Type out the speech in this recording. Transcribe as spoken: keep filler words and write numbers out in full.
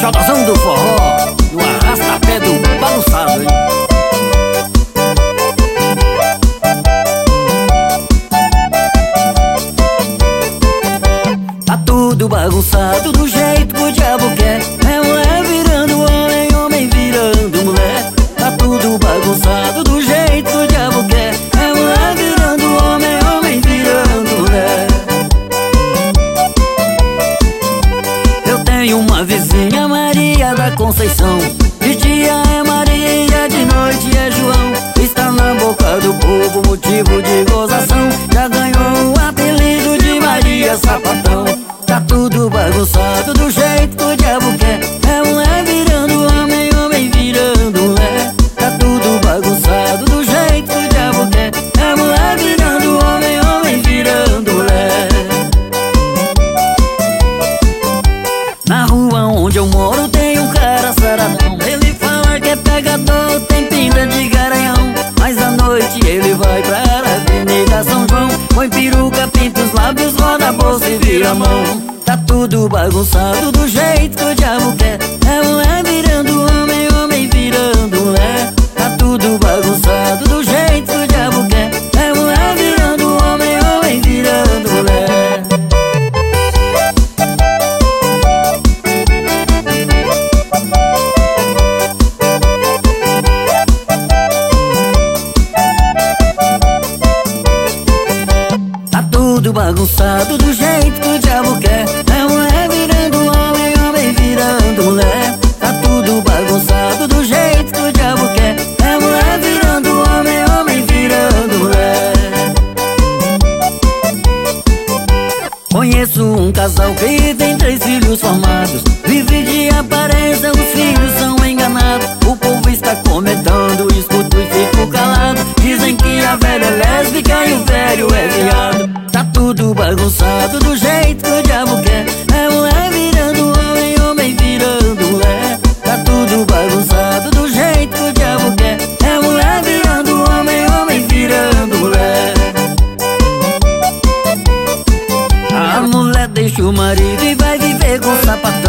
xodozão do forró, no arrasta-pé do bagunçado, hein? Tá tudo bagunçado do jeito que o diabo quer. É mulher virando homem, homem virando mulher. Tá tudo bagunçado do jeito que o diabo quer. É mulher virando homem, homem virando mulher. Eu tenho uma vizinha, Maria da Conceição. De dia é Maria, de noite é João. Está na boca do povo, motivo de gozação. Já ganhou o apelido de Maria Sapatão. Tá tudo bagunçado do jeito que o diabo quer. É mulher virando homem, homem virando mulher. Tá tudo bagunçado do jeito que o diabo quer. É mulher virando homem, homem virando mulher. Na rua onde eu moro tem um cara saradão. Ele fala que é pegador, tem pinta de garanhão. Mas à noite ele vai pra Avenida São João. Põe peruca, pinta os lábios, roda a bolsa e vira a mão. Tá tudo bagunçado do jeito que o diabo quer. É mulher virando homem, homem virando mulher. Tá tudo bagunçado do jeito que o diabo quer. É mulher virando homem, homem virando mulher. Tá tudo bagunçado do jeito que o diabo quer. É mulher virando homem, homem virando mulher. Tá tudo bagunçado do jeito que o diabo quer. É mulher virando homem, homem virando mulher. Conheço um casal que tem três filhos formados. Vive de aparência, os filhos são enganados. O povo está comentando, escuto e fico calado. Dizem que a velha é lésbica e o velho é viado. Tá tudo bagunçado do jeito que o diabo quer. É mulher virando homem, homem virando mulher. Tá tudo bagunçado do jeito que o diabo quer. É mulher virando homem, homem virando mulher. A mulher deixa o marido e vai viver com sapatão.